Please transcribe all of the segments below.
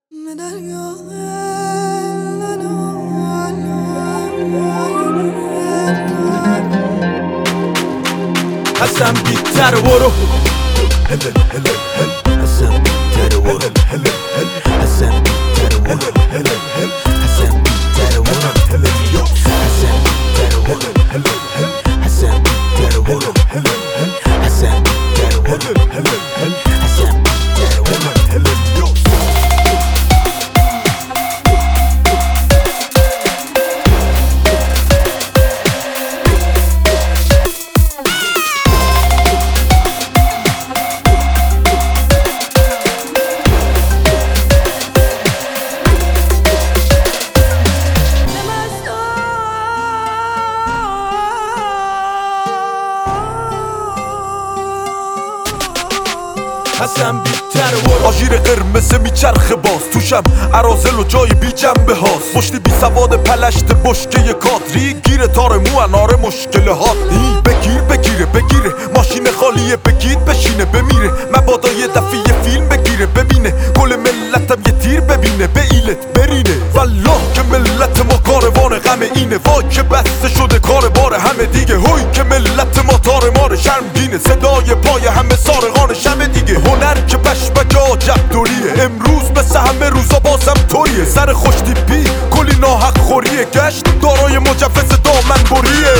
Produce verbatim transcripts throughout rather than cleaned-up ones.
حسن بیتر برو هل هل هل حسن بیتر برو هل هل حسن بیتر برو هل هل حسن بیتر برو هل هل حسن بیتر برو هل هل حسن بیتر برو هل هل حسن بیتر برو هل هل حسن بیتر برو هل هل حسن بیتر برو آژیر قرمز میچرخه باز توشم عرازل و جای بی جنبه هاست مشتی بی سواد پلشت بشکه کادری گیره تار مو اناره مشکل هات این بگیر بگیره بگیره ماشین خالیه بگید بشینه بمیره مبادا یه دفعه فیلم بگیره ببینه گل ملتم یه تیر ببینه به ایلت برینه والله که ملت ما کاروان غم اینه وای که بسته شده کار بار همه دیگه هوی که ملت ما تار مار شرمگینه صدای پای همه سارقان شب دیگه هنر که بشبک آجب دوریه امروز مثل همه روزا بازم توریه سر خوشتیپی کلی ناحق خوریه گشت دارای مجوز دامن بریه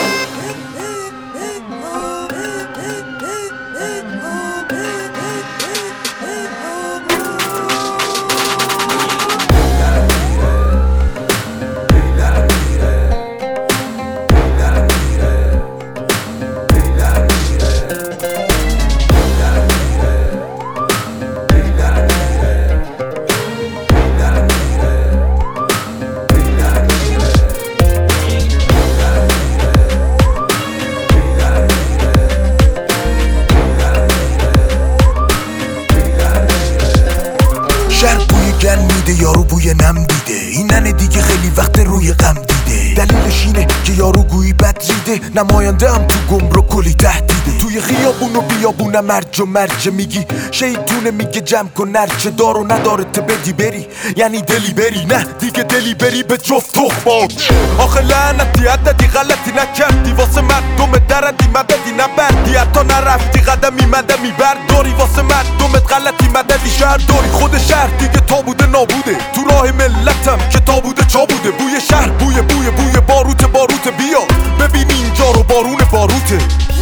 شهر بوی گن میده یارو بوی نم دیده اینن دیگه خیلی وقت روی غم دیده دلیلش اینه که یارو گویی بد ریده نماینده هم تو گمرو کلی تهدیده توی خیابون و بیابون مرج و مرج میگی شیطونه میگه جمع کن نرچه دار و نداره ته بدی بری یعنی دلی بری نه دیگه دلی بری به جفت تخمات آخه لعنتی عددی غلطی نکردی واسه مردم درندی مددی نبردی حتی نرفتی قدمی مدمی برداری واسه مردمت غلطی مددی شهر داری خود شهر دیگه تابوده نابوده تو راه ملتم که تابوده چا بوده بوی شهر بوی بوی بوی باروت باروت بیا ببین اینجا رو بارون باروته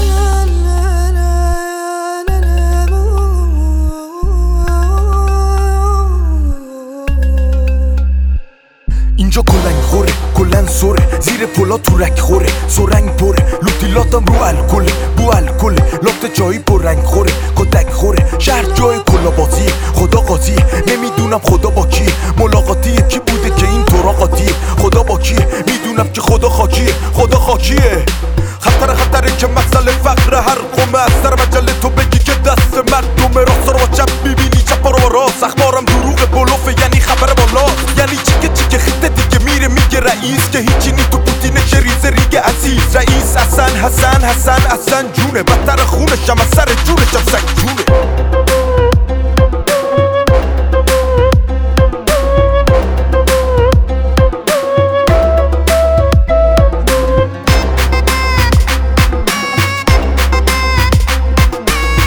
اینجا کلنگ خوره کلن سوره زیر پلا تو رک خوره سرنگ پره لوتیلاتم رو الکله بو الکله لات جایی پر رنگ خوره کتک خوره شهر جای کلا بازیه خدا قاضیه نمیدونم خدا با کیه ملاقاتیه کی بوده که این طورا قاطیه خدا با کیه میدونم که خدا خاکیه خدا خاکیه خطر خطره که مسئله فقر هر قومه از سر مجله تو بگی که دست مردم راست رو با چپ میبینی چپ رو با راست اخبارم دروغ بلوفه یعنی خبر بالا یعنی چیکه چیکه خیته دیگه میره میگه رئیس که هیچی نی تو پوتینه که ریزه ریگه عزیز رئیس حسن حسن حسن حسن جونه بدتر خونشم از سر جونشم سک جونه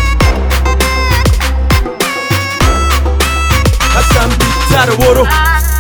حسن بیتر برو